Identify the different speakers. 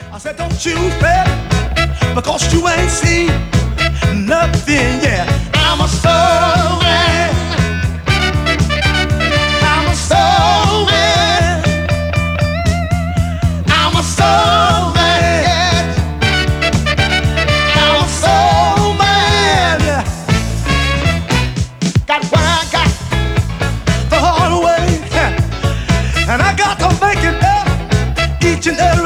Speaker 1: I said, don't you fret, because you ain't seen nothing yet. I'm a soul man. I'm a soul man. I'm a soul man. I'm a soul man. Got what I got the hard way, and I got to make it up each and every